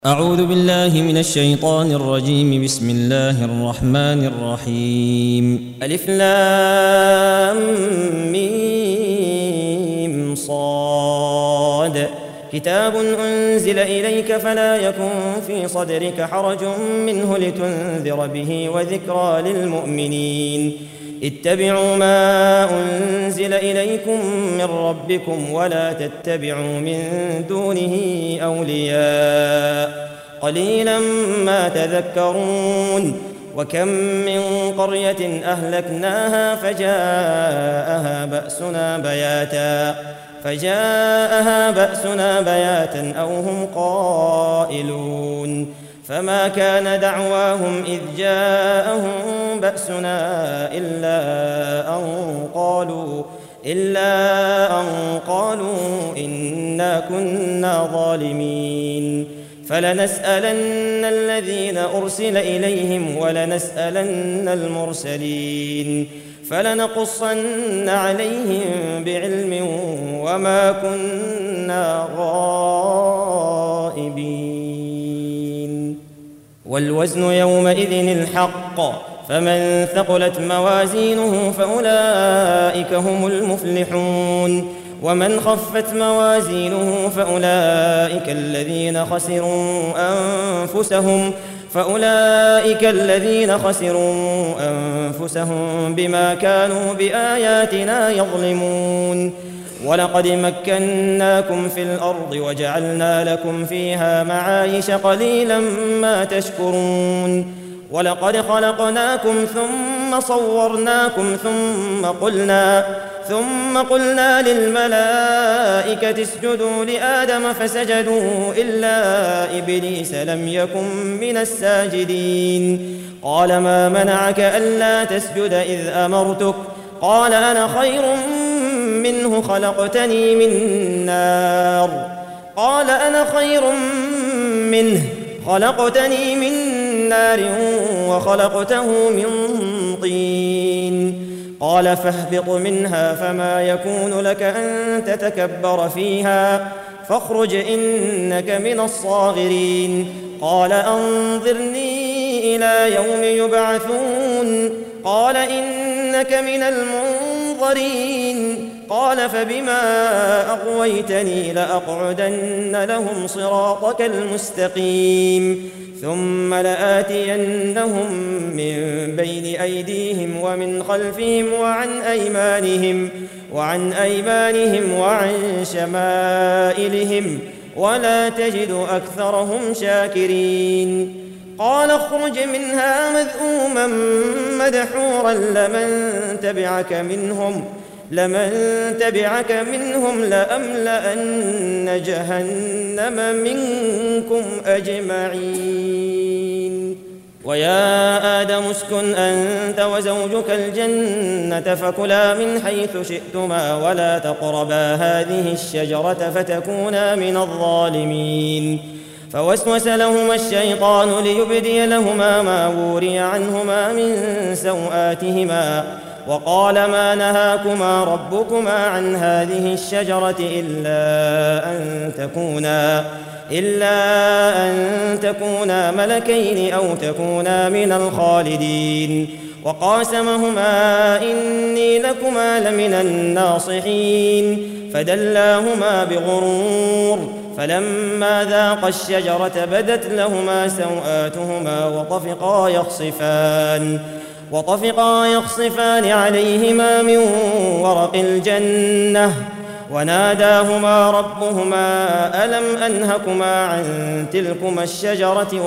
أعوذ بالله من الشيطان الرجيم. بسم الله الرحمن الرحيم. ألف لام ميم صاد. كتاب أنزل إليك فلا يكن في صدرك حرج منه لتنذر به وذكرى للمؤمنين. اتبعوا ما أنزل إليكم من ربكم ولا تتبعوا من دونه أولياء قليلا ما تذكرون. وكم من قرية أهلكناها فجاءها بأسنا بياتا أو هم قائلون. فما كان دعواهم إذ جاءهم بأسنا إلا أن قالوا إنا كنا ظالمين. فلنسألن الذين أرسل إليهم ولنسألن المرسلين. فلنقصن عليهم بعلم وما كنا غائبين. والوزن يومئذ الحق. فمن ثقلت موازينه فأولئك هم المفلحون. ومن خفت موازينه فأولئك الذين خسروا أنفسهم بما كانوا بآياتنا يظلمون. ولقد مكناكم في الأرض وجعلنا لكم فيها معايش قليلا ما تشكرون. ولقد خلقناكم ثم صورناكم ثم قلنا للملائكة اسجدوا لآدم فسجدوا إلا إبليس لم يكن من الساجدين. قال ما منعك ألا تسجد إذ أمرتك؟ قال أنا خير منه خلقتني من نار وخلقته من طين. قال فاهبط منها فما يكون لك أن تتكبر فيها فاخرج إنك من الصاغرين. قال أنظرني إلى يوم يبعثون. قال إنك من المنظرين. قال فبما أغويتني لأقعدن لهم صراطك المستقيم ثم لآتينهم من بين أيديهم ومن خلفهم وعن أيمانهم وعن شمائلهم ولا تجد أكثرهم شاكرين. قال اخرج منها مذءوما مدحورا لمن تبعك منهم لأملأن جهنم منكم أجمعين. ويا آدم اسكن أنت وزوجك الجنة فكلا من حيث شئتما ولا تقربا هذه الشجرة فتكونا من الظالمين. فوسوس لهما الشيطان ليبدي لهما ما وري عنهما من سوآتهما وقال ما نهاكما ربكما عن هذه الشجرة إلا أن تكونا ملكين أو تكونا من الخالدين. وقاسمهما إني لكما لمن الناصحين فدلاهما بغرور. فلما ذاقا الشجرة بدت لهما سوآتهما وطفقا يخصفان عليهما من ورق الجنة وناداهما ربهما ألم أنهكما عن تلكما الشجرة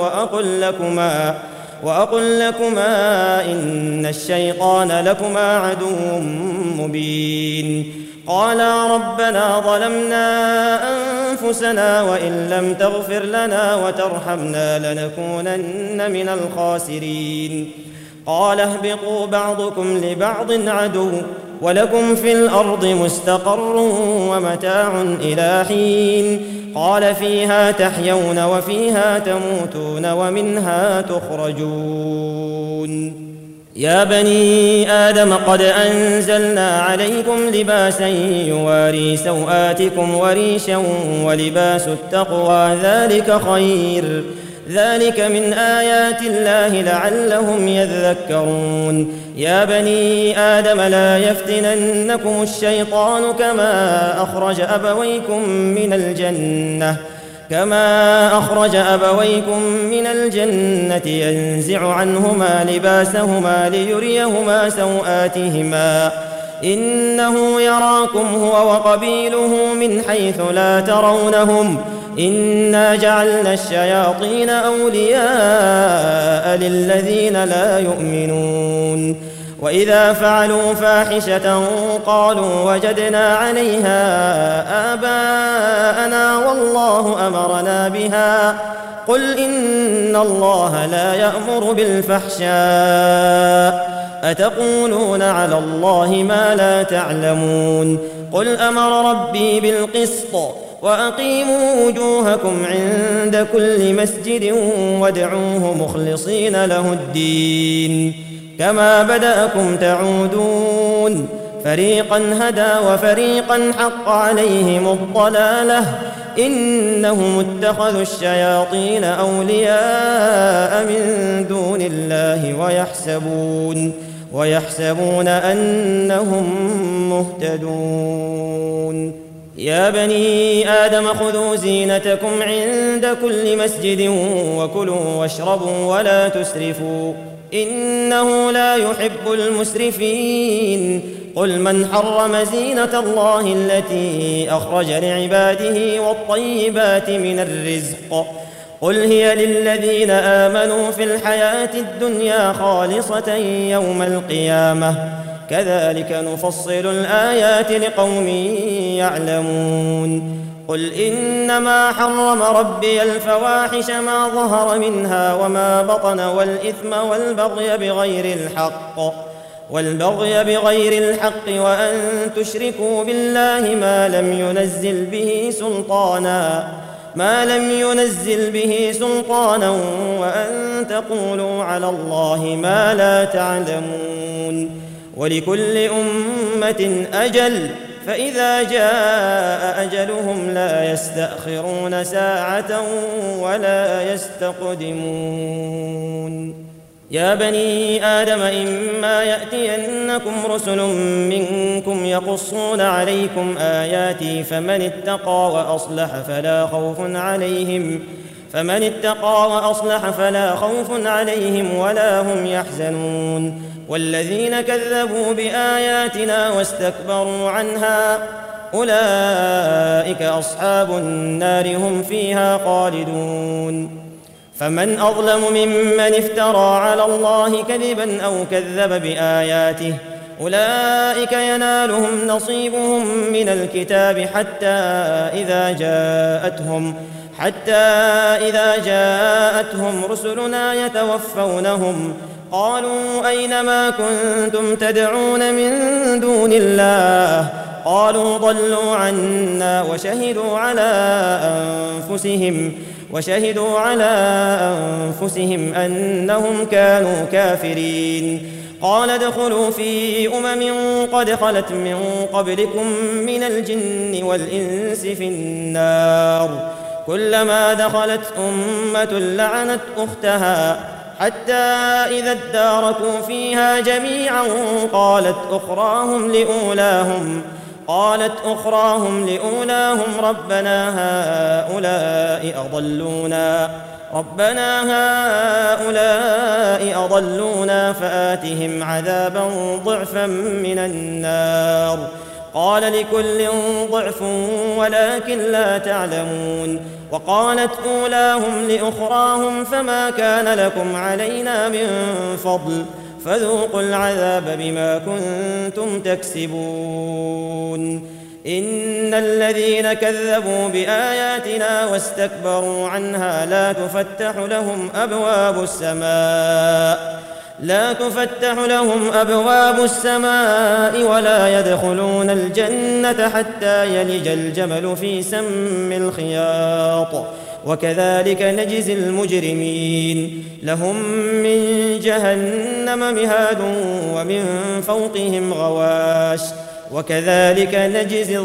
وأقل لكما إن الشيطان لكما عدو مبين. قالا ربنا ظلمنا أنفسنا وإن لم تغفر لنا وترحمنا لنكونن من الخاسرين. قال اهبطوا بعضكم لبعض عدو ولكم في الأرض مستقر ومتاع إلى حين. قال فيها تحيون وفيها تموتون ومنها تخرجون. يا بني آدم قد أنزلنا عليكم لباسا يواري سوآتكم وريشا ولباس التقوى ذلك خير ذلك من آيات الله لعلهم يذكرون يا بني آدم لا يفتننكم الشيطان كما أخرج أبويكم من الجنة ينزع عنهما لباسهما ليريهما سوآتهما إنه يراكم هو وقبيله من حيث لا ترونهم إنا جعلنا الشياطين أولياء للذين لا يؤمنون وإذا فعلوا فاحشة قالوا وجدنا عليها آباءنا والله أمرنا بها قل إن الله لا يأمر بالفحشاء أتقولون على الله ما لا تعلمون قل أمر ربي بالقسط وأقيموا وجوهكم عند كل مسجد وادعوه مخلصين له الدين كما بدأكم تعودون فريقا هدى وفريقا حق عليهم الضلالة إنهم اتخذوا الشياطين أولياء من دون الله ويحسبون أنهم مهتدون يا بني آدم خذوا زينتكم عند كل مسجد وكلوا واشربوا ولا تسرفوا إنه لا يحب المسرفين قل من حرم زينة الله التي أخرج لعباده والطيبات من الرزق قل هي للذين آمنوا في الحياة الدنيا خالصة يوم القيامة كذلك نفصل الآيات لقوم يعلمون قل إنما حرم ربي الفواحش ما ظهر منها وما بطن والإثم والبغي بغير الحق وأن تشركوا بالله ما لم ينزل به سلطانا وأن تقولوا على الله ما لا تعلمون ولكل أمة أجل فإذا جاء أجلهم لا يستأخرون ساعة ولا يستقدمون يا بني آدم إما يأتينكم رسل منكم يقصون عليكم آياتي فمن اتقى وأصلح فلا خوف عليهم ولا هم يحزنون والذين كذبوا بآياتنا واستكبروا عنها أولئك أصحاب النار هم فيها خالدون فمن أظلم ممن افترى على الله كذبا أو كذب بآياته أولئك ينالهم نصيبهم من الكتاب حتى إذا جاءتهم رسلنا يتوفونهم قالوا أين ما كنتم تدعون من دون الله قالوا ضلوا عنا وشهدوا على أنفسهم أنهم كانوا كافرين قال ادخلوا في قد خلت من قبلكم من الجن والإنس في النار كلما دخلت أمة لعنت أختها حتى إذا اداركوا فيها جميعا قالت أخراهم لأولاهم ربنا هؤلاء أضلونا فآتهم عذابا ضعفا من النار قال لكل ضعف ولكن لا تعلمون وقالت أولاهم لأخراهم فما كان لكم علينا من فضل فذوقوا العذاب بما كنتم تكسبون إن الذين كذبوا بآياتنا واستكبروا عنها لا تفتح لهم أبواب السماء ولا يدخلون الجنة حتى يلج الجمل في سم الخياط وكذلك نجزي المجرمين لهم من جهنم مهاد ومن فوقهم غواش وكذلك نجزي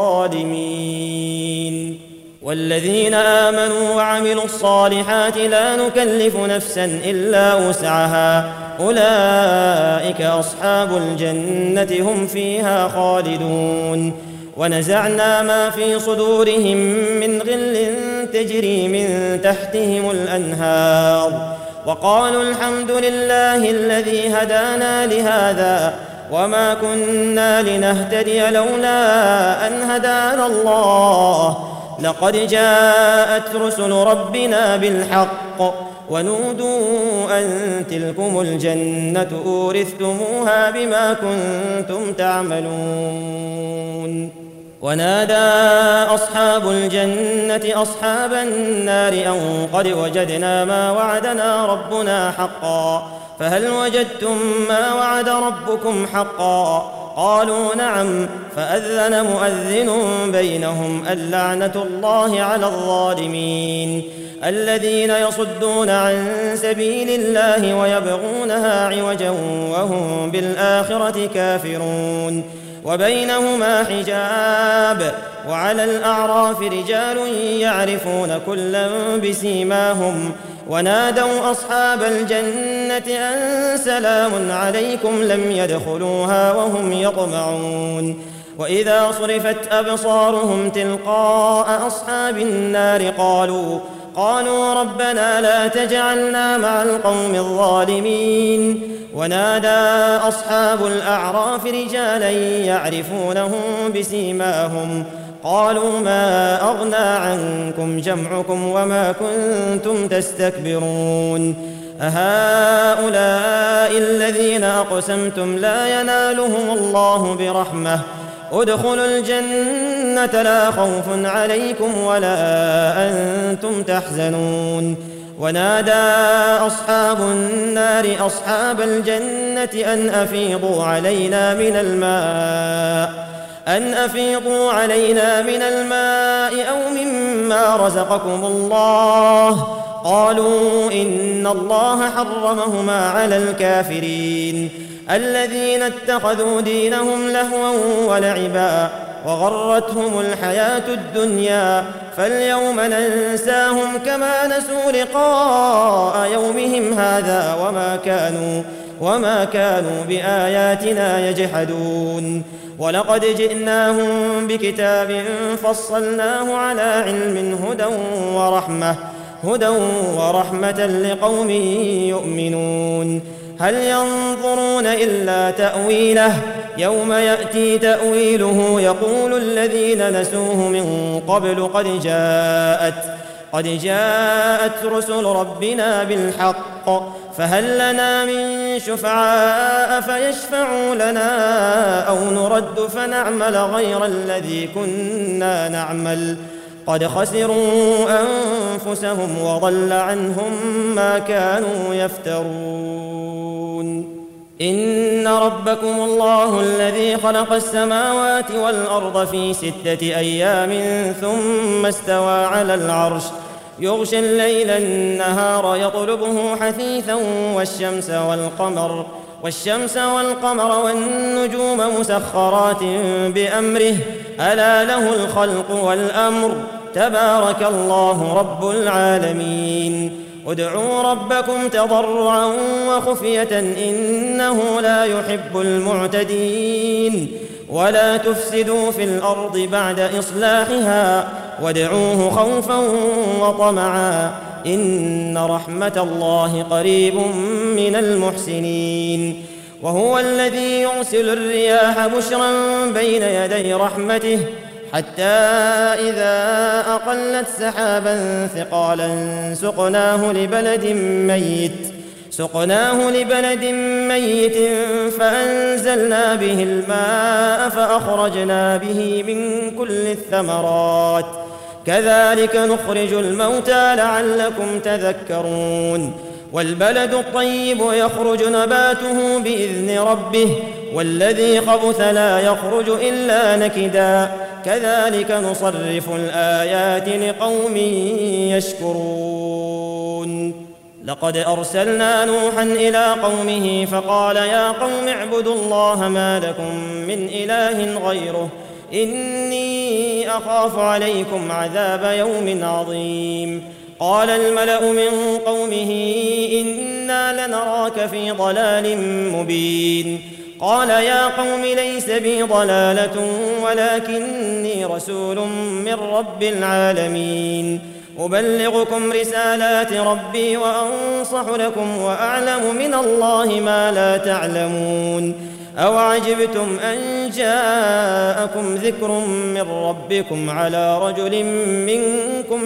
الظالمين والذين آمنوا وعملوا الصالحات لا نكلف نفسا إلا وسعها أولئك أصحاب الجنة هم فيها خالدون ونزعنا ما في صدورهم من غل تجري من تحتهم الأنهار وقالوا الحمد لله الذي هدانا لهذا وما كنا لنهتدي لولا أن هدانا الله لقد جاءت رسل ربنا بالحق ونودوا أن تلكم الجنة أورثتموها بما كنتم تعملون ونادى أصحاب الجنة أصحاب النار أن قد وجدنا ما وعدنا ربنا حقا فهل وجدتم ما وعد ربكم حقا قالوا نعم فأذن مؤذن بينهم اللعنة الله على الظالمين الذين يصدون عن سبيل الله ويبغونها عوجا وهم بالآخرة كافرون وبينهما حجاب وعلى الأعراف رجال يعرفون كلا بسيماهم ونادوا أصحاب الجنة أن سلام عليكم لم يدخلوها وهم يطمعون وإذا صرفت أبصارهم تلقاء أصحاب النار قالوا ربنا لا تجعلنا مع القوم الظالمين ونادى أصحاب الأعراف رجالا يعرفونهم بسيماهم قالوا ما أغنى عنكم جمعكم وما كنتم تستكبرون أهؤلاء الذين أقسمتم لا ينالهم الله برحمة ادخلوا الجنة لا خوف عليكم ولا أنتم تحزنون ونادى أصحاب النار أصحاب الجنة أن أفيضوا علينا من الماء أو مما رزقكم الله قالوا إن الله حرمهما على الكافرين الذين اتخذوا دينهم لهوا ولعبا وغرتهم الحياة الدنيا فاليوم ننساهم كما نسوا لقاء يومهم هذا وما كانوا بآياتنا يجحدون ولقد جئناهم بكتاب فصلناه على علم هدى ورحمة لقوم يؤمنون هل ينظرون إلا تأويله يوم يأتي تأويله يقول الذين نسوه من قبل قد جاءت رسل ربنا بالحق فهل لنا من شفعاء فيشفعوا لنا أو نرد فنعمل غير الذي كنا نعمل قد خسروا أنفسهم وضل عنهم ما كانوا يفترون إن ربكم الله الذي خلق السماوات والأرض في 6 أيام ثم استوى على العرش يغشي الليل النهار يطلبه حثيثا والشمس والقمر والنجوم مسخرات بأمره ألا له الخلق والأمر تبارك الله رب العالمين ادعوا ربكم تضرعا وخفية إنه لا يحب المعتدين ولا تفسدوا في الأرض بعد إصلاحها وادعوه خوفا وطمعا إن رحمة الله قريب من المحسنين وهو الذي يرسل الرياح بشرا بين يدي رحمته حتى إذا أقلت سحابا ثقالا سقناه لبلد ميت فأنزلنا به الماء فأخرجنا به من كل الثمرات كذلك نخرج الموتى لعلكم تذكرون والبلد الطيب يخرج نباته بإذن ربه والذي خبث لا يخرج إلا نكدا كذلك نصرف الآيات لقوم يشكرون. لقد أرسلنا نوحا إلى قومه فقال يا قوم اعبدوا الله ما لكم من إله غيره إني أخاف عليكم عذاب يوم عظيم. قال الملأ من قومه إنا لنراك في ضلال مبين. قال يا قوم ليس بي ضلالة ولكني رسول من رب العالمين أبلغكم رسالات ربي وأنصح لكم وأعلم من الله ما لا تعلمون. أوعجبتم أن جاءكم ذكر من ربكم على رجل منكم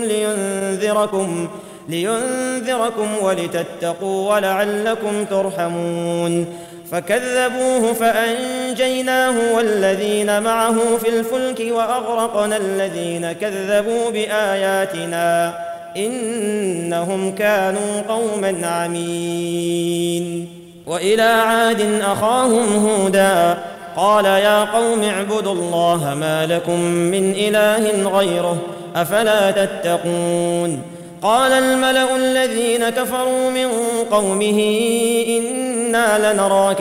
لينذركم ولتتقوا ولعلكم ترحمون. فكذبوه فأنجيناه والذين معه في الفلك وأغرقنا الذين كذبوا بآياتنا إنهم كانوا قوما عمين. وإلى عاد أخاهم هودا قال يا قوم اعبدوا الله ما لكم من إله غيره أفلا تتقون. قال الملأ الذين كفروا من قومه إنا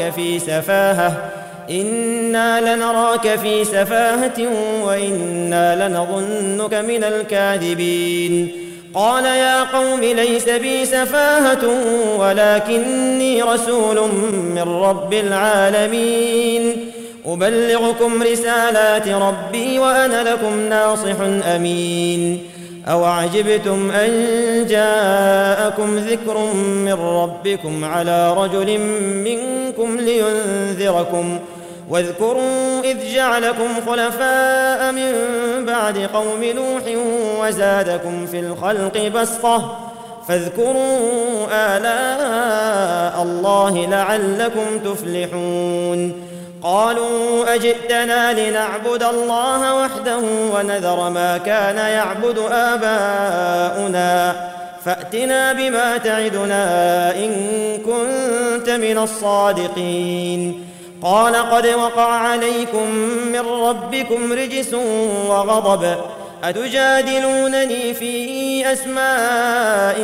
لنراك في سفاهة وإنا لنظنك من الكاذبين. قال يا قوم ليس بي سفاهة ولكني رسول من رب العالمين أبلغكم رسالات ربي وأنا لكم ناصح أمين. أوعجبتم أن جاءكم ذكر من ربكم على رجل منكم لينذركم واذكروا إذ جعلكم خلفاء من بعد قوم نوح وزادكم في الخلق بسطة فاذكروا آلاء الله لعلكم تفلحون. قالوا أجئتنا لنعبد الله وحده ونذر ما كان يعبد آباؤنا فأتنا بما تعدنا إن كنت من الصادقين. قال قد وقع عليكم من ربكم رجس وغضب أتجادلونني في أسماء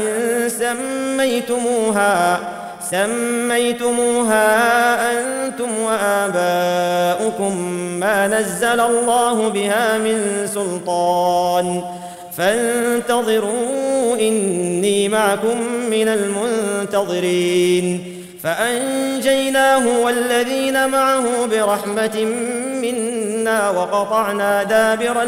سميتموها أنتم وآباؤكم ما نزل الله بها من سلطان فانتظروا إني معكم من المنتظرين. فأنجيناه والذين معه برحمة منا وقطعنا دابر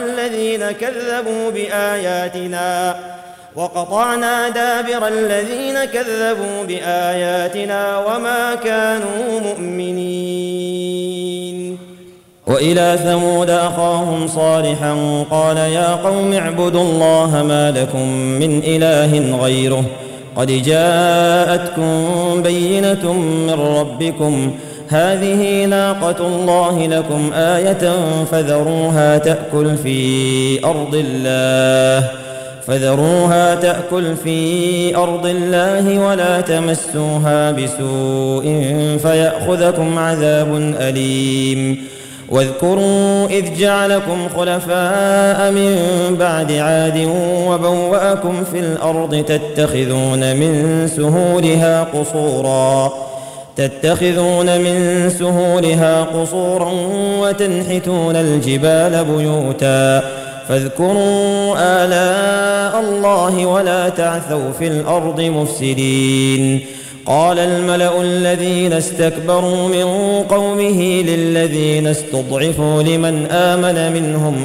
الذين كذبوا بآياتنا وما كانوا مؤمنين. وإلى ثمود أخاهم صالحا قال يا قوم اعبدوا الله ما لكم من إله غيره قد جاءتكم بينة من ربكم هذه ناقة الله لكم آية فذروها تأكل في أرض الله ولا تمسوها بسوء فيأخذكم عذاب أليم. واذكروا إذ جعلكم خلفاء من بعد عاد وبوأكم في الأرض تتخذون من سهولها قصورا وتنحتون الجبال بيوتا فاذكروا آلاء الله ولا تعثوا في الأرض مفسدين. قال الملأ الذين استكبروا من قومه للذين استضعفوا لمن آمن منهم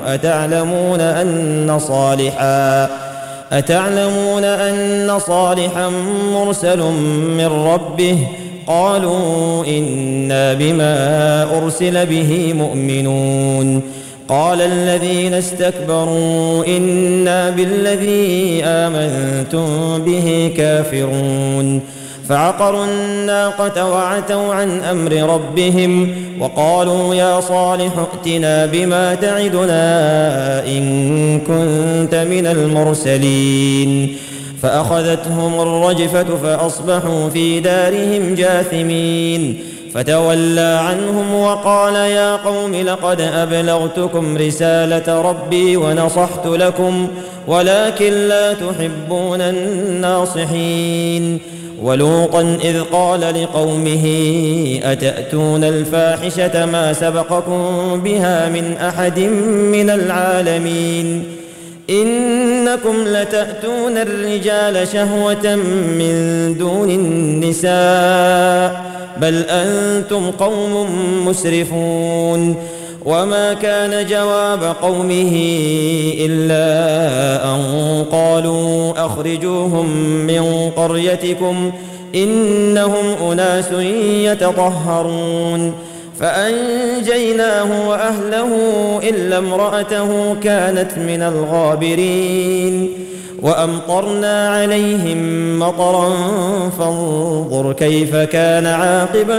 أتعلمون أن صالحا مرسل من ربه قالوا إنا بما أرسل به مؤمنون. قال الذين استكبروا إنا بالذي آمنتم به كافرون. فعقروا الناقة وعتوا عن أمر ربهم وقالوا يا صالح ائتنا بما تعدنا إن كنت من المرسلين. فأخذتهم الرجفة فأصبحوا في دارهم جاثمين. فتولى عنهم وقال يا قوم لقد أبلغتكم رسالة ربي ونصحت لكم ولكن لا تحبون الناصحين. ولوطا إذ قال لقومه أتأتون الفاحشة ما سبقكم بها من أحد من العالمين إنكم لتأتون الرجال شهوة من دون النساء بل أنتم قوم مسرفون. وما كان جواب قومه إلا أن قالوا أخرجوهم من قريتكم إنهم أناس يتطهرون. فأنجيناه وأهله إلا امرأته كانت من الغابرين. وأمطرنا عليهم مطرا فانظر كيف كان عاقبة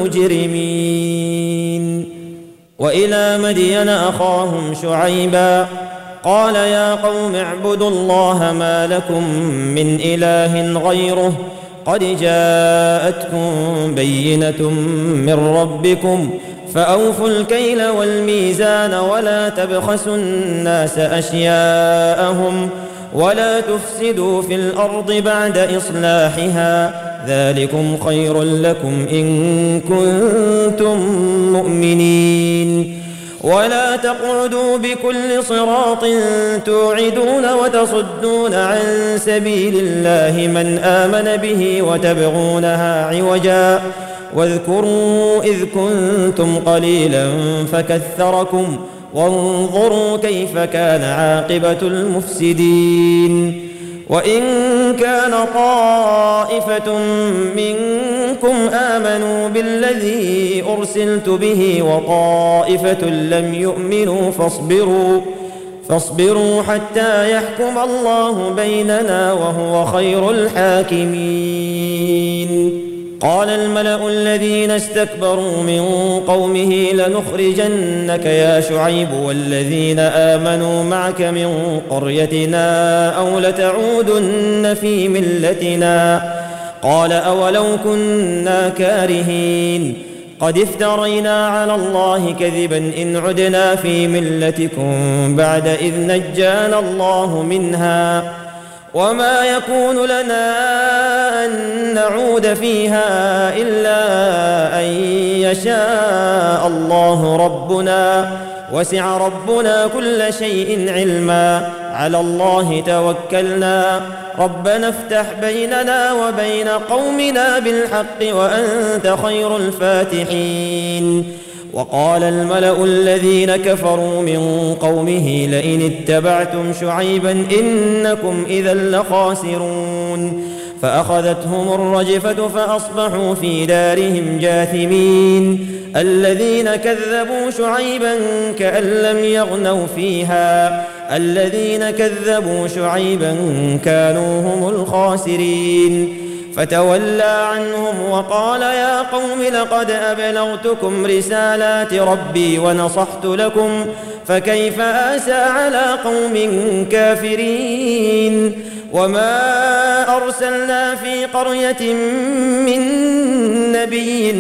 المجرمين. وإلى مدين أخاهم شعيبا قال يا قوم اعبدوا الله ما لكم من إله غيره قد جاءتكم بينة من ربكم فأوفوا الكيل والميزان ولا تبخسوا الناس أشياءهم ولا تفسدوا في الأرض بعد إصلاحها ذلكم خير لكم إن كنتم مؤمنين. ولا تقعدوا بكل صراط توعدون وتصدون عن سبيل الله من آمن به وتبغونها عوجا واذكروا إذ كنتم قليلا فكثركم وانظروا كيف كان عاقبة المفسدين. وإن كان طائفة منكم آمنوا بالذي أرسلت به وطائفة لم يؤمنوا فاصبروا حتى يحكم الله بيننا وهو خير الحاكمين. قال الملأ الذين استكبروا من قومه لنخرجنك يا شعيب والذين آمنوا معك من قريتنا أو لتعودن في ملتنا. قال أولو كنا كارهين قد افترينا على الله كذبا إن عدنا في ملتكم بعد إذ نجانا الله منها وما يكون لنا أن نعود فيها إلا أن يشاء الله ربنا وسع ربنا كل شيء علما على الله توكلنا ربنا افتح بيننا وبين قومنا بالحق وأنت خير الفاتحين. وقال الملأ الذين كفروا من قومه لئن اتبعتم شعيبا إنكم إذا لخاسرون. فأخذتهم الرجفة فأصبحوا في دارهم جاثمين. الذين كذبوا شعيبا كأن لم يغنوا فيها الذين كذبوا شعيبا كانوا هم الخاسرين. فتولى عنهم وقال يا قوم لقد أبلغتكم رسالات ربي ونصحت لكم فكيف آسى على قوم كافرين. وما أرسلنا في قرية من نبي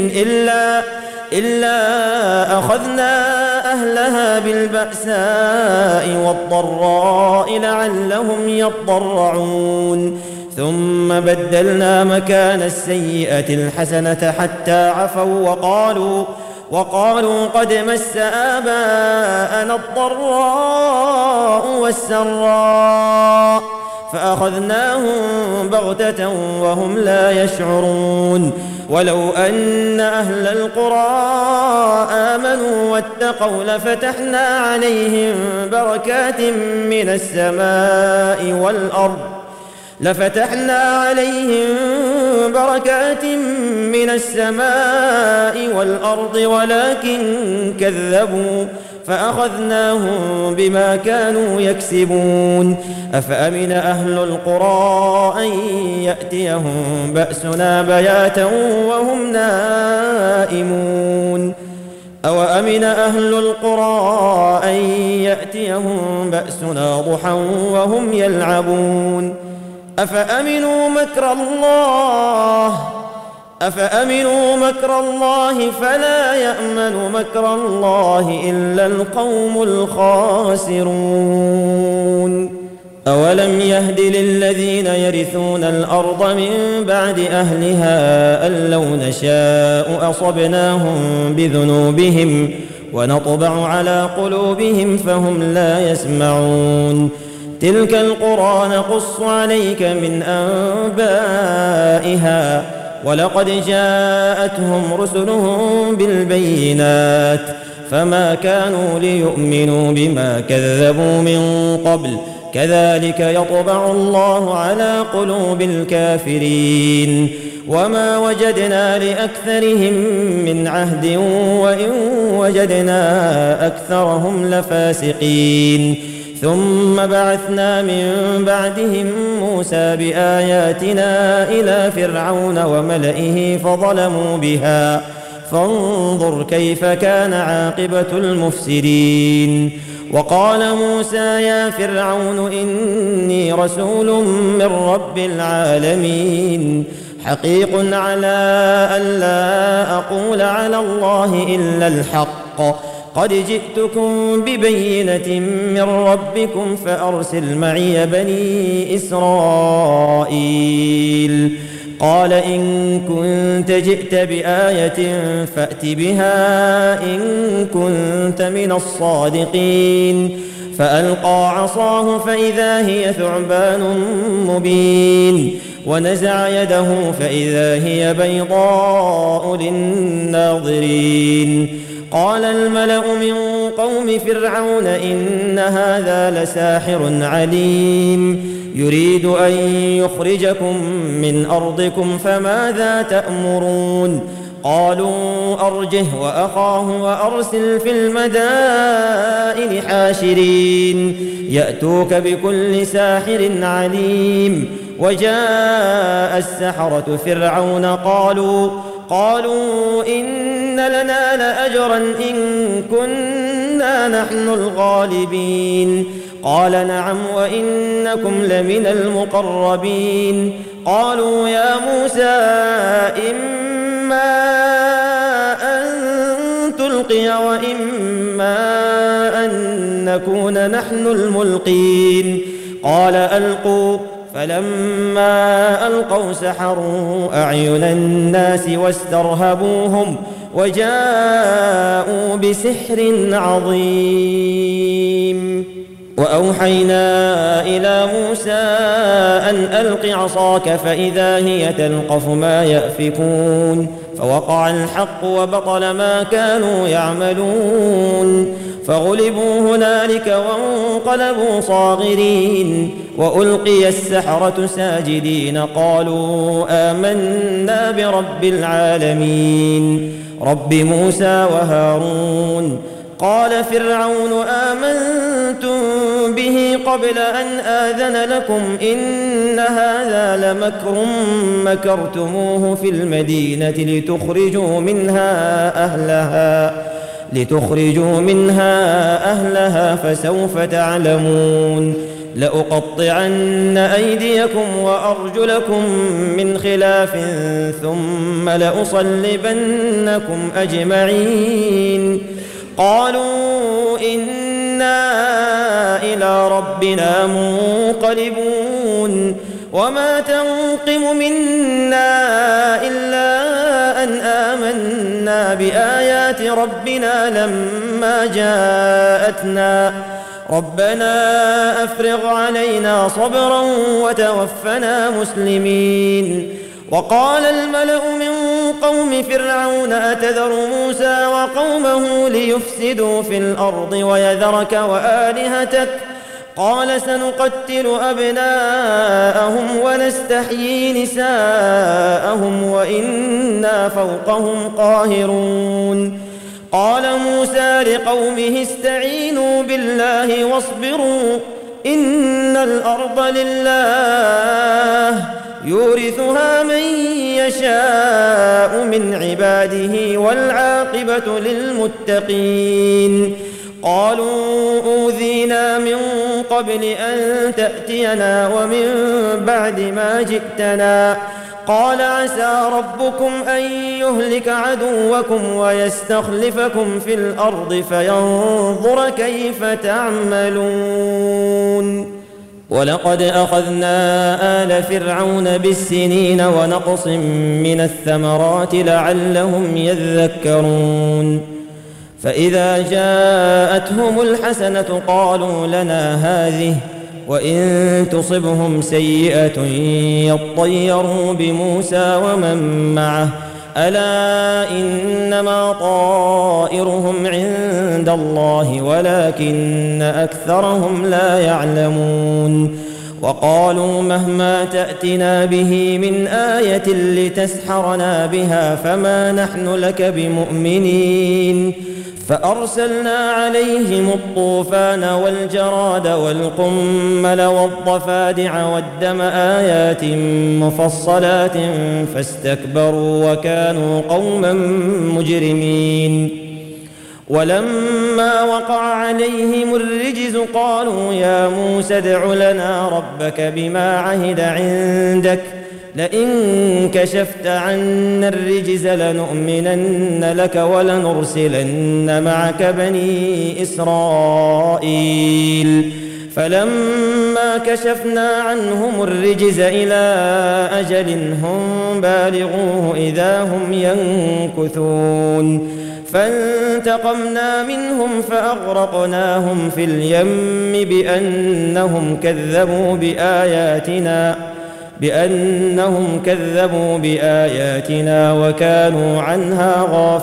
إلا أخذنا أهلها بالبأساء والضراء لعلهم يضرعون ثم بدلنا مكان السيئة الحسنة حتى عفوا وقالوا قد مس آباءنا الضراء والسراء فأخذناهم بغتة وهم لا يشعرون. ولو أن أهل القرى آمنوا واتقوا لفتحنا عليهم بركات من السماء والأرض ولكن كذبوا فأخذناهم بما كانوا يكسبون. أفأمن أهل القرى أن يأتيهم بأسنا بياتا وهم نائمون أوأمن أهل القرى أن يأتيهم بأسنا ضحى وهم يلعبون أفأمنوا مكر الله أفأمنوا مكر الله فلا يأمن مكر الله إلا القوم الخاسرون أولم يهد للذين يرثون الأرض من بعد أهلها أن لو نشاء أصبناهم بذنوبهم ونطبع على قلوبهم فهم لا يسمعون تلك القرى نقص عليك من أنبائها ولقد جاءتهم رسلهم بالبينات فما كانوا ليؤمنوا بما كذبوا من قبل كذلك يطبع الله على قلوب الكافرين وما وجدنا لأكثرهم من عهد وإن وجدنا أكثرهم لفاسقين ثم بعثنا من بعدهم موسى بآياتنا إلى فرعون وملئه فظلموا بها فانظر كيف كان عاقبة المفسدين وقال موسى يا فرعون إني رسول من رب العالمين حقيق على ألا أقول على الله إلا الحق قد جئتكم ببينة من ربكم فأرسل معي بني إسرائيل قال إن كنت جئت بآية فأت بها إن كنت من الصادقين فألقى عصاه فإذا هي ثعبان مبين ونزع يده فإذا هي بيضاء للناظرين قال الملأ من قوم فرعون إن هذا لساحر عليم يريد أن يخرجكم من أرضكم فماذا تأمرون قالوا أرجه وأخاه وأرسل في المدائن حاشرين يأتوك بكل ساحر عليم وجاء السحرة فرعون قالوا إن لنا لأجرا إن كنا نحن الغالبين قال نعم وإنكم لمن المقربين قالوا يا موسى إما أن تلقي وإما أن نكون نحن الملقين قال ألقوا فلما ألقوا سحروا أعين الناس واسترهبوهم وجاءوا بسحر عظيم وأوحينا إلى موسى أن ألق عصاك فإذا هي تلقف ما يأفكون فوقع الحق وبطل ما كانوا يعملون فغلبوا هنالك وانقلبوا صاغرين وألقي السحرة ساجدين قالوا آمنا برب العالمين رب موسى وهارون قال فرعون آمنتم به قبل أن آذن لكم إن هذا لمكر مكرتموه في المدينة لتخرجوا منها أهلها فسوف تعلمون لأقطعن أيديكم وأرجلكم من خلاف ثم لأصلبنكم أجمعين قالوا إنا إلى ربنا منقلبون وما تنقم منا إلا أن آمنا بآيات ربنا لما جاءتنا ربنا أفرغ علينا صبرا وتوفنا مسلمين وقال الملأ من قوم فرعون أتذر موسى وقومه ليفسدوا في الأرض ويذرك وآلهتك قال سنقتل أبناءهم ونستحيي نساءهم وإنا فوقهم قاهرون قال موسى لقومه استعينوا بالله واصبروا إن الأرض لله يورثها من يشاء من عباده والعاقبة للمتقين قالوا أوذينا من قبل أن تأتينا ومن بعد ما جئتنا قال عسى ربكم أن يهلك عدوكم ويستخلفكم في الأرض فينظر كيف تعملون ولقد أخذنا آل فرعون بالسنين ونقص من الثمرات لعلهم يذكرون فإذا جاءتهم الحسنة قالوا لنا هذه وإن تصبهم سيئة يطيروا بموسى ومن معه ألا إنما طائرهم عند الله ولكن أكثرهم لا يعلمون وقالوا مهما تأتنا به من آية لتسحرنا بها فما نحن لك بمؤمنين فأرسلنا عليهم الطوفان والجراد والقمل والضفادع والدم آيات مفصلات فاستكبروا وكانوا قوما مجرمين ولما وقع عليهم الرجز قالوا يا موسى ادع لنا ربك بما عهد عندك لئن كشفت عنا الرجز لنؤمنن لك ولنرسلن معك بني إسرائيل فلما كشفنا عنهم الرجز إلى أجل هم بالغوه إذا هم ينكثون فانتقمنا منهم فأغرقناهم في اليم بأنهم كذبوا بآياتنا وكانوا عنها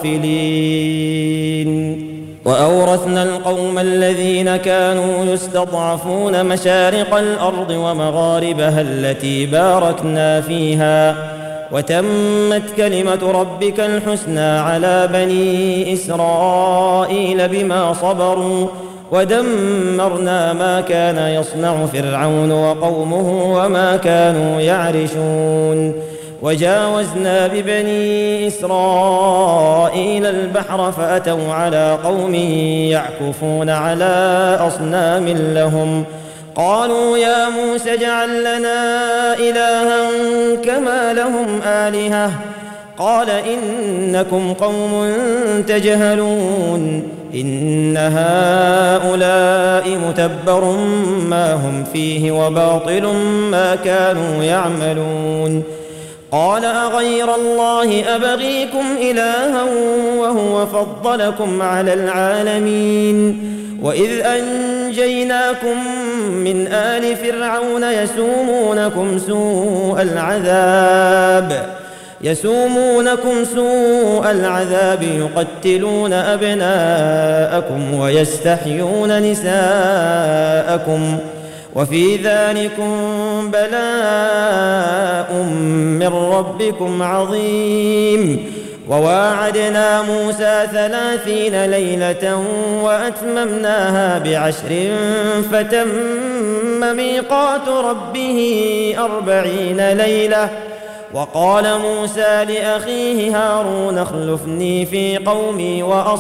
غافلين وأورثنا القوم الذين كانوا يستضعفون مشارق الأرض ومغاربها التي باركنا فيها وتمت كلمة ربك الحسنى على بني إسرائيل بما صبروا ودمرنا ما كان يصنع فرعون وقومه وما كانوا يعرشون وجاوزنا ببني إسرائيل البحر فأتوا على قوم يعكفون على أصنام لهم قالوا يا موسى اجعل لنا إلها كما لهم آلهة قال إنكم قوم تجهلون إن هؤلاء متبر ما هم فيه وباطل ما كانوا يعملون قال أغير الله أبغيكم إلها وهو فضلكم على العالمين وإذ أنجيناكم من آل فرعون يسومونكم سوء العذاب يقتلون أبناءكم ويستحيون نساءكم وفي ذلكم بلاء من ربكم عظيم وواعدنا موسى 30 ليلة وأتممناها ب10 فتم ميقات ربه 40 ليلة وقال موسى لأخيه هارون اخلفني في قومي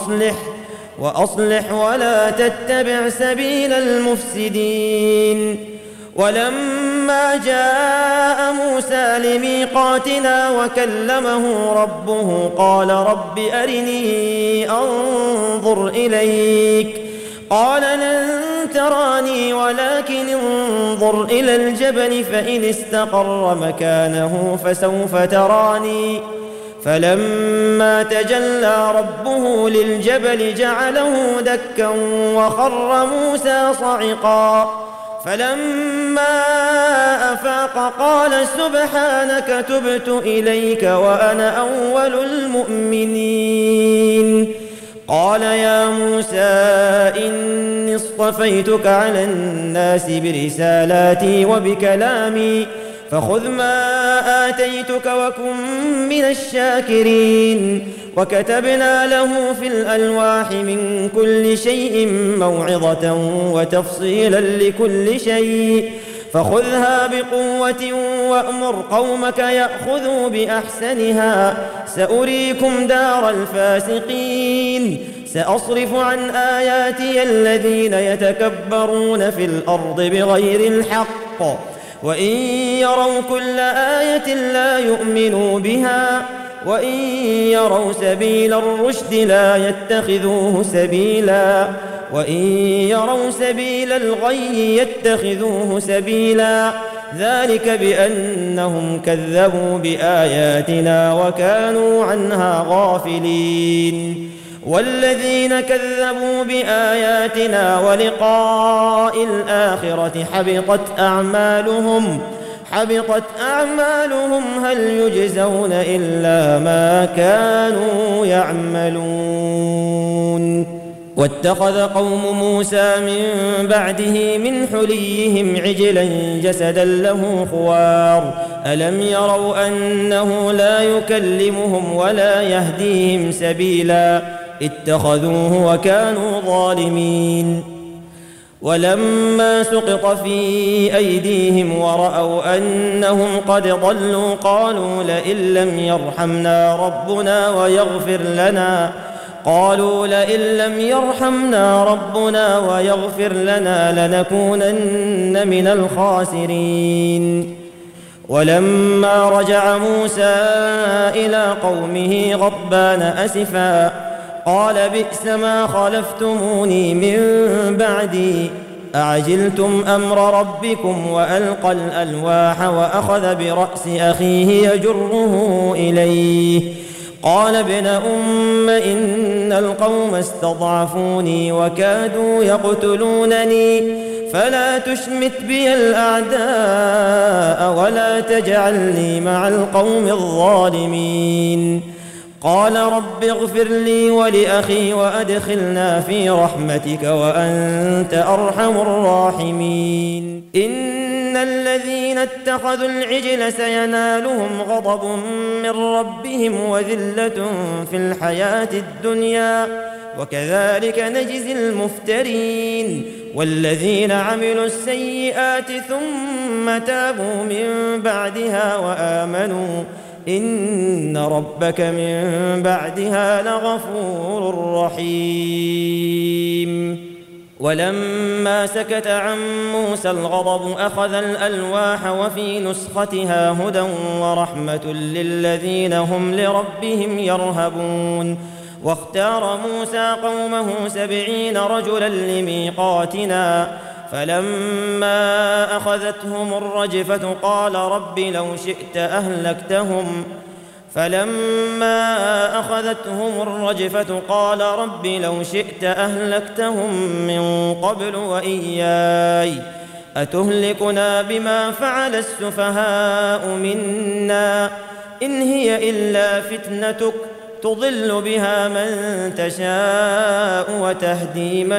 وأصلح ولا تتبع سبيل المفسدين ولما جاء موسى لميقاتنا وكلمه ربه قال رب أرني أنظر إليك قال لن تراني ولكن انظر إلى الجبل فإن استقر مكانه فسوف تراني فلما تجلى ربه للجبل جعله دكا وخر موسى صعقا فلما أفاق قال سبحانك تبت إليك وأنا أول المؤمنين قال يا موسى إني اصطفيتك على الناس برسالاتي وبكلامي فخذ ما آتيتك وكن من الشاكرين وكتبنا له في الألواح من كل شيء موعظة وتفصيلا لكل شيء فخذها بقوة وأمر قومك يأخذوا بأحسنها سأريكم دار الفاسقين سأصرف عن آياتي الذين يتكبرون في الأرض بغير الحق وإن يروا كل آية لا يؤمنوا بها وإن يروا سبيل الرشد لا يتخذوه سبيلا وإن يروا سبيل الغي يتخذوه سبيلا ذلك بأنهم كذبوا بآياتنا وكانوا عنها غافلين والذين كذبوا بآياتنا ولقاء الآخرة حبطت أعمالهم هل يجزون إلا ما كانوا يعملون واتخذ قوم موسى من بعده من حليهم عجلا جسدا له خوار ألم يروا أنه لا يكلمهم ولا يهديهم سبيلا اتخذوه وكانوا ظالمين ولما سقط في أيديهم ورأوا أنهم قد ضلوا قالوا لئن لم يرحمنا ربنا ويغفر لنا لنكونن من الخاسرين ولما رجع موسى إلى قومه غضبان أسفا قال بئس ما خلفتموني من بعدي أعجلتم أمر ربكم وألقى الألواح وأخذ برأس أخيه يجره إليه قال ابن أم إن القوم استضعفوني وكادوا يقتلونني فلا تشمت بي الأعداء ولا تجعلني مع القوم الظالمين قال رب اغفر لي ولأخي وأدخلنا في رحمتك وأنت أرحم الراحمين إن الذين اتخذوا العجل سينالهم غضب من ربهم وذلة في الحياة الدنيا وكذلك نجزي المفترين والذين عملوا السيئات ثم تابوا من بعدها وآمنوا إن ربك من بعدها لغفور رحيم ولما سكت عن موسى الغضب أخذ الألواح وفي نسختها هدى ورحمة للذين هم لربهم يرهبون واختار موسى قومه 70 رجلا لميقاتنا فلما أخذتهم الرجفة قال رب لو شئت أهلكتهم من قبل وإياي أتهلكنا بما فعل السفهاء منا إن هي إلا فتنتك تضل بها من تشاء وتهدي من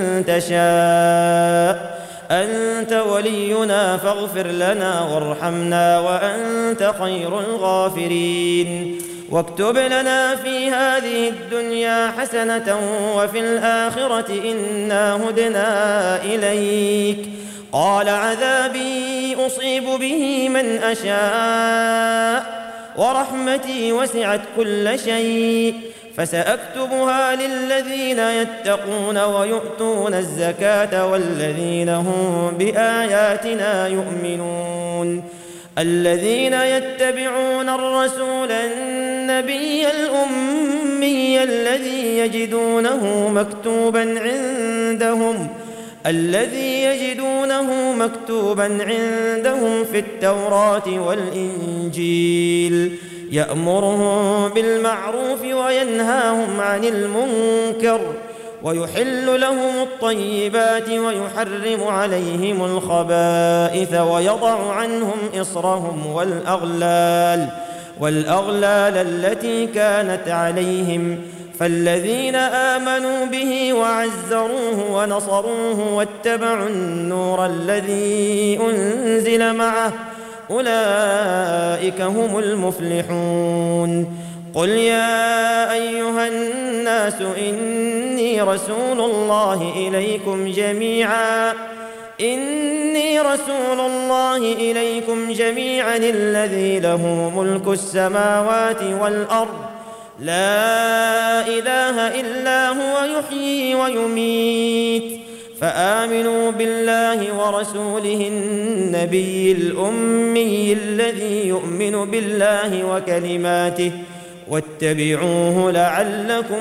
تشاء أنت ولينا فاغفر لنا وارحمنا وأنت خير الغافرين واكتب لنا في هذه الدنيا حسنة وفي الآخرة إنا هدنا إليك قال عذابي أصيب به من أشاء ورحمتي وسعت كل شيء فسأكتبها للذين يتقون ويؤتون الزكاة والذين هم بآياتنا يؤمنون الذين يتبعون الرسول النبي الأمي الذي يجدونه مكتوبا عندهم في التوراة والإنجيل يأمرهم بالمعروف وينهاهم عن المنكر ويحل لهم الطيبات ويحرم عليهم الخبائث ويضع عنهم إصرهم والأغلال التي كانت عليهم فالذين آمنوا به وعزروه ونصروه واتبعوا النور الذي أنزل معه أولئك هم المفلحون قل يا أيها الناس إني رسول الله إليكم جميعا الذي له ملك السماوات والأرض لا إله إلا هو يحيي ويميت فآمنوا بالله ورسوله النبي الأمي الذي يؤمن بالله وكلماته واتبعوه لعلكم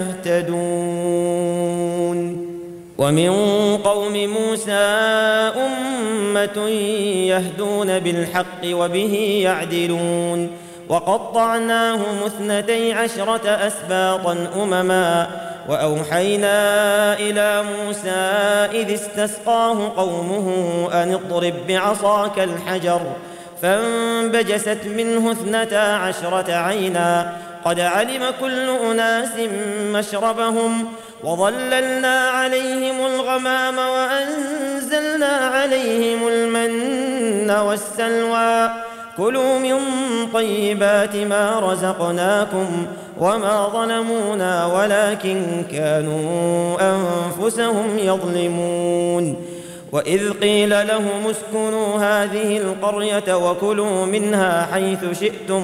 تهتدون. ومن قوم موسى أمة يهدون بالحق وبه يعدلون وقطعناهم 12 أسباطا أمما وأوحينا إلى موسى إذ استسقاه قومه أن اضرب بعصاك الحجر فانبجست منه 12 عينا قد علم كل أناس مشربهم وظللنا عليهم الغمام وأنزلنا عليهم المن والسلوى كلوا من طيبات ما رزقناكم وما ظلمونا ولكن كانوا أنفسهم يظلمون. وإذ قيل لهم اسكنوا هذه القرية وكلوا منها حيث شئتم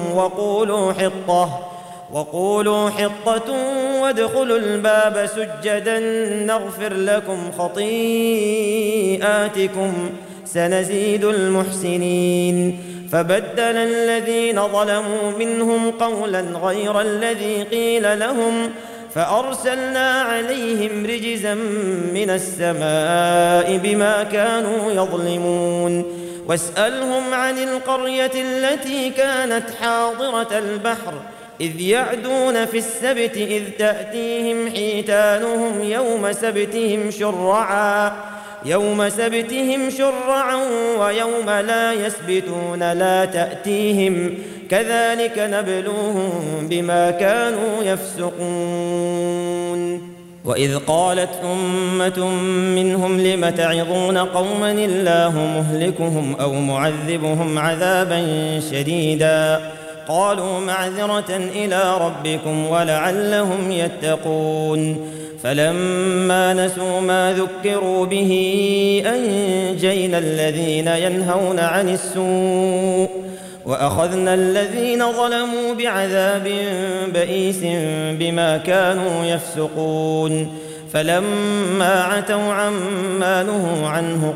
وقولوا حطة وادخلوا الباب سجدا نغفر لكم خطيئاتكم سنزيد المحسنين. فبدل الذين ظلموا منهم قولا غير الذي قيل لهم فأرسلنا عليهم رجزا من السماء بما كانوا يظلمون. واسألهم عن القرية التي كانت حاضرة البحر إذ يعدون في السبت إذ تأتيهم حيتانهم يوم سبتهم شرعا ويوم لا يسبتون لا تأتيهم كذلك نبلوهم بما كانوا يفسقون. وإذ قالت أمة منهم لم تعظون قوما الله مهلكهم أو معذبهم عذابا شديدا قالوا معذرة إلى ربكم ولعلهم يتقون. فلما نسوا ما ذكروا به أنجينا الذين ينهون عن السوء وأخذنا الذين ظلموا بعذاب بئيس بما كانوا يفسقون. فلما عتوا عما نهوا عنه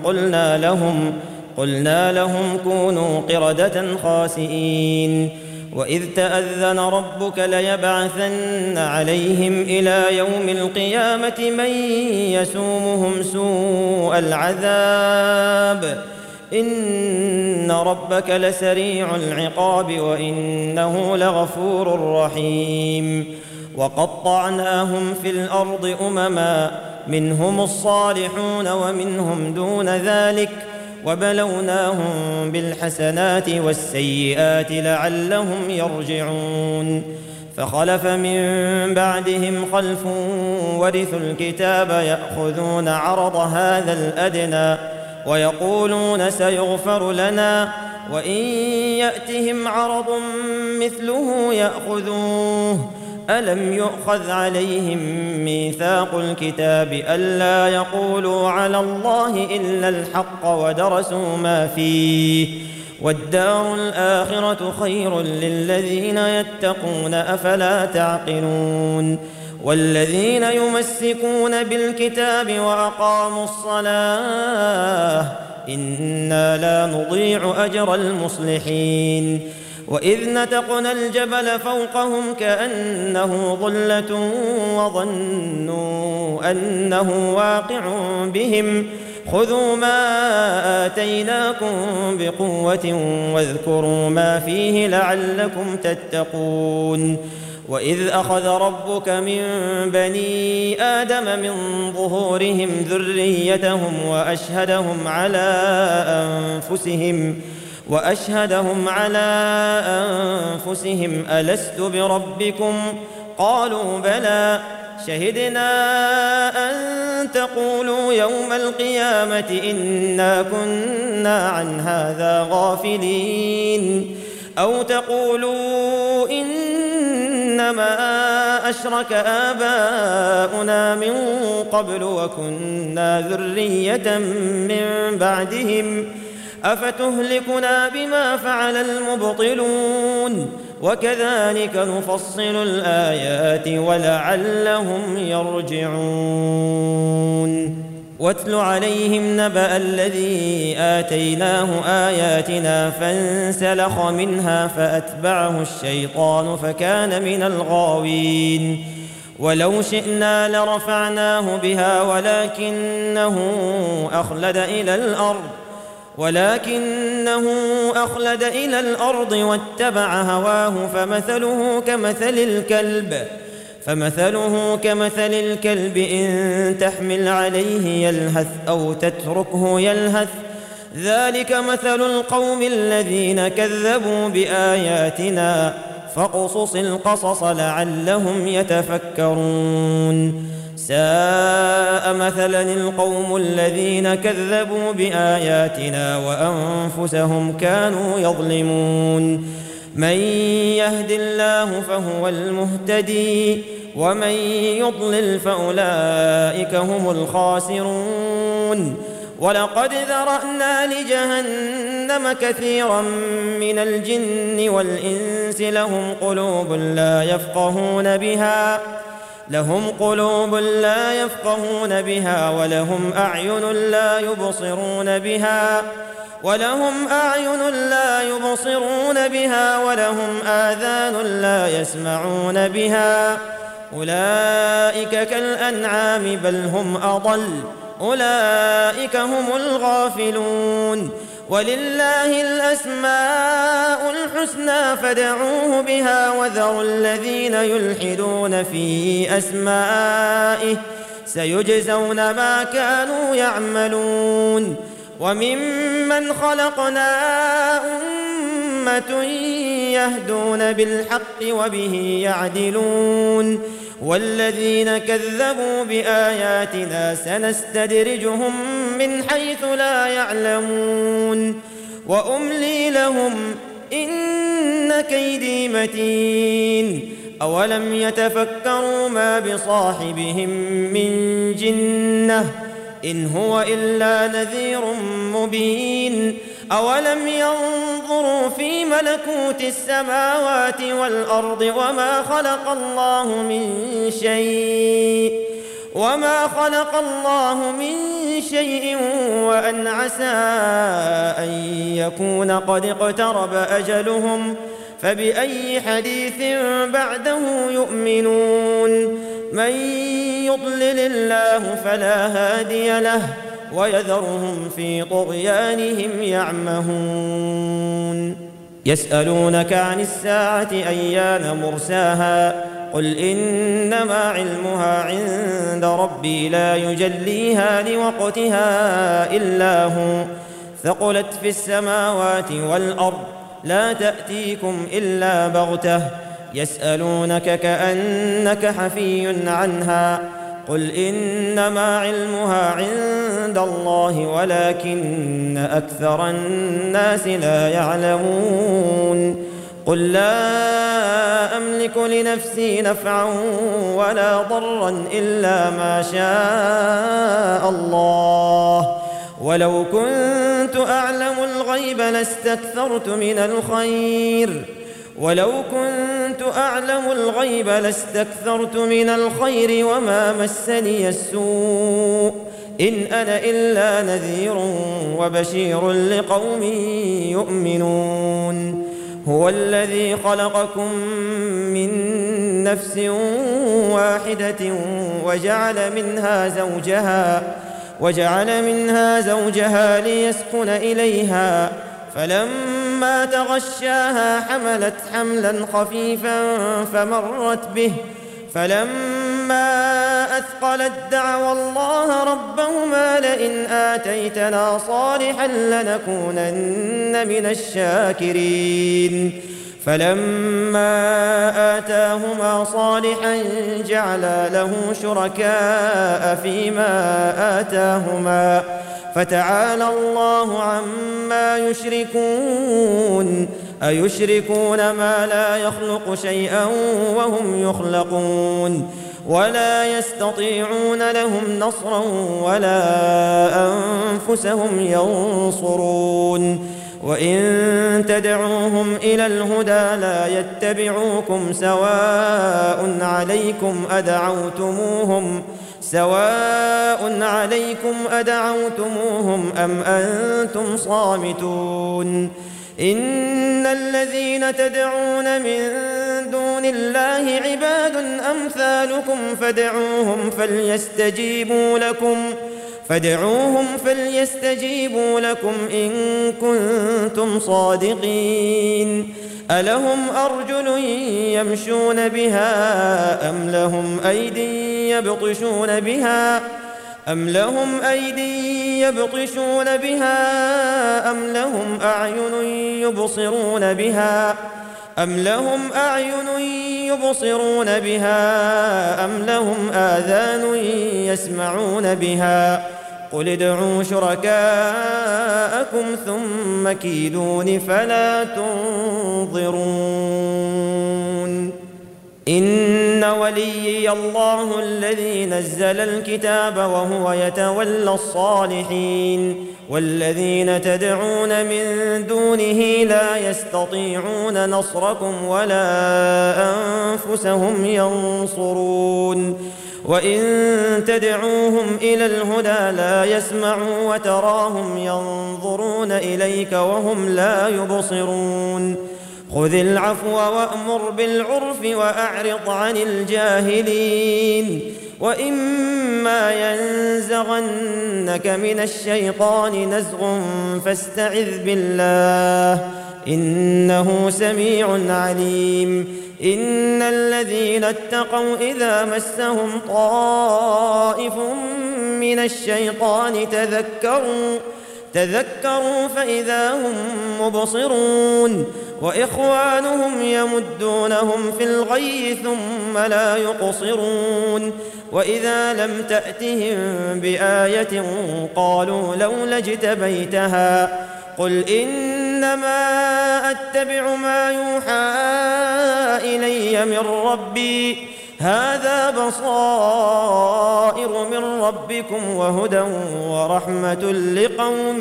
قلنا لهم كونوا قردة خاسئين. وإذ تأذن ربك ليبعثن عليهم إلى يوم القيامة من يسومهم سوء العذاب إن ربك لسريع العقاب وإنه لغفور رحيم. وقطعناهم في الأرض أمما منهم الصالحون ومنهم دون ذلك وبلوناهم بالحسنات والسيئات لعلهم يرجعون. فخلف من بعدهم خلف ورثوا الكتاب يأخذون عرض هذا الأدنى ويقولون سيغفر لنا وإن يأتهم عرض مثله يأخذوه ألم يؤخذ عليهم ميثاق الكتاب ألا يقولوا على الله إلا الحق ودرسوا ما فيه والدار الآخرة خير للذين يتقون أفلا تعقلون. والذين يمسكون بالكتاب وأقاموا الصلاة إنا لا نضيع أجر المصلحين. وإذ نتقنا الجبل فوقهم كأنه ظلة وظنوا أنه واقع بهم خذوا ما آتيناكم بقوة واذكروا ما فيه لعلكم تتقون. وإذ أخذ ربك من بني آدم من ظهورهم ذريتهم وأشهدهم على أنفسهم ألست بربكم قالوا بلى شهدنا أن تقولوا يوم القيامة إنا كنا عن هذا غافلين أو تقولوا إنما أشرك آباؤنا من قبل وكنا ذرية من بعدهم أفتهلكنا بما فعل المبطلون وكذلك نفصل الآيات ولعلهم يرجعون. واتل عليهم نبأ الذي آتيناه آياتنا فانسلخ منها فأتبعه الشيطان فكان من الغاوين ولو شئنا لرفعناه بها ولكنه أخلد إلى الأرض واتبع هواه فمثله كمثل الكلب إن تحمل عليه يلهث أو تتركه يلهث ذلك مثل القوم الذين كذبوا بآياتنا فاقصص القصص لعلهم يتفكرون ساء مثلا القوم الذين كذبوا بآياتنا وأنفسهم كانوا يظلمون من يهد الله فهو المهتدي ومن يضلل فأولئك هم الخاسرون ولقد ذرأنا لجهنم كثيرا من الجن والإنس لهم قلوب لا يفقهون بها ولهم أعين لا يبصرون بها ولهم آذان لا يسمعون بها أولئك كالأنعام بل هم أضل أولئك هم الغافلون ولله الأسماء الحسنى فادعوه بها وذروا الذين يلحدون في أسمائه سيجزون ما كانوا يعملون وممن خلقنا أمة يهدون بالحق وبه يعدلون والذين كذبوا بآياتنا سنستدرجهم من حيث لا يعلمون وأملي لهم إن كيدي متين أولم يتفكروا ما بصاحبهم من جنة إن هو إلا نذير مبين أولم ينظروا في ملكوت السماوات والأرض وما خلق الله من شيء وأن عسى أن يكون قد اقترب أجلهم فبأي حديث بعده يؤمنون من يضلل الله فلا هادي له ويذرهم في طغيانهم يعمهون يسألونك عن الساعة أيان مرساها قل إنما علمها عند ربي لا يجليها لوقتها إلا هو ثقلت في السماوات والأرض لا تأتيكم إلا بغتة يسألونك كأنك حفي عنها قل إنما علمها عند الله ولكن أكثر الناس لا يعلمون قل لا أملك لنفسي نفعا ولا ضرا إلا ما شاء الله ولو كنت أعلم الغيب لاستكثرت من الخير وما مسني السوء إن أنا إلا نذير وبشير لقوم يؤمنون هو الذي خلقكم من نفس واحدة وجعل منها زوجها ليسكن إليها فلما تغشاها حملت حملا خفيفا فمرت به فلما أثقلت دعوا الله ربهما لئن آتيتنا صالحا لنكونن من الشاكرين فلما آتاهما صالحا جعلا له شركاء فيما آتاهما فتعالى الله عما يشركون أيشركون ما لا يخلق شيئا وهم يخلقون ولا يستطيعون لهم نصرا ولا أنفسهم ينصرون وإن تدعوهم إلى الهدى لا يتبعوكم سواء سواء عليكم أدعوتموهم أم أنتم صامتون إن الذين تدعون من دون الله عباد أمثالكم فادعوهم فليستجيبوا لكم إن كنتم صادقين ألهم أرجل يمشون بها أم لهم أيدي يبطشون بها أم لهم أعين يبصرون بها أم لهم آذان يسمعون بها قل ادعوا شركاءكم ثم كيدون فلا تنظرون إن وليي الله الذي نزل الكتاب وهو يتولى الصالحين والذين تدعون من دونه لا يستطيعون نصركم ولا أنفسهم ينصرون وإن تدعوهم إلى الهدى لا يسمعوا وتراهم ينظرون إليك وهم لا يبصرون خذ العفو وأمر بالعرف وأعرض عن الجاهلين وإما ينزغنك من الشيطان نزغ فاستعذ بالله إنه سميع عليم إن الذين اتقوا إذا مسهم طائف من الشيطان تذكروا فإذا هم مبصرون وإخوانهم يمدونهم في الغي ثم لا يقصرون وإذا لم تأتهم بآية قالوا لولا اجتبيتها قل إنما أتبع ما يوحى إلي من ربي هذا بصائر من ربكم وهدى ورحمة لقوم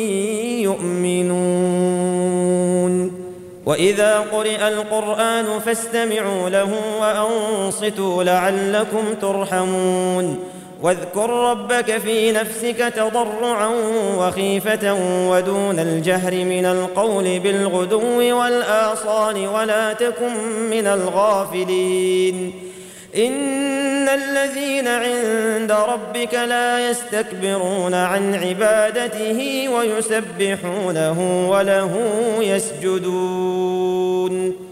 يؤمنون وإذا قرئ القرآن فاستمعوا له وأنصتوا لعلكم ترحمون واذكر ربك في نفسك تضرعا وخيفة ودون الجهر من القول بالغدو والآصال ولا تكن من الغافلين إن الذين عند ربك لا يستكبرون عن عبادته ويسبحونه وله يسجدون